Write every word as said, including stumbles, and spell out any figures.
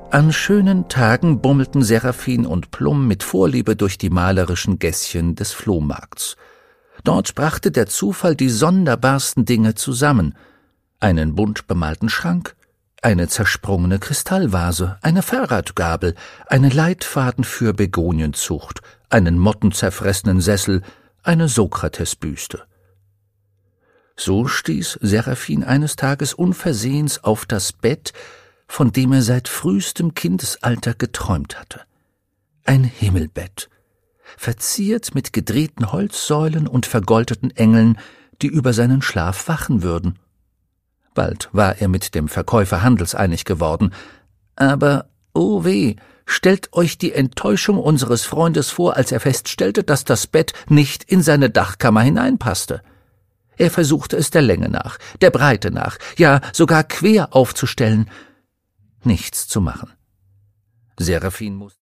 An schönen Tagen bummelten Seraphin und Plum mit Vorliebe durch die malerischen Gässchen des Flohmarkts. Dort brachte der Zufall die sonderbarsten Dinge zusammen: einen bunt bemalten Schrank, eine zersprungene Kristallvase, eine Fahrradgabel, einen Leitfaden für Begonienzucht, einen mottenzerfressenen Sessel, eine Sokratesbüste. So stieß Seraphin eines Tages unversehens auf das Bett, von dem er seit frühestem Kindesalter geträumt hatte. Ein Himmelbett, verziert mit gedrehten Holzsäulen und vergoldeten Engeln, die über seinen Schlaf wachen würden. Bald war er mit dem Verkäufer handelseinig geworden, aber, oh weh, stellt euch die Enttäuschung unseres Freundes vor, als er feststellte, dass das Bett nicht in seine Dachkammer hineinpasste. Er versuchte es der Länge nach, der Breite nach, ja sogar quer aufzustellen. Nichts zu machen. Seraphin musste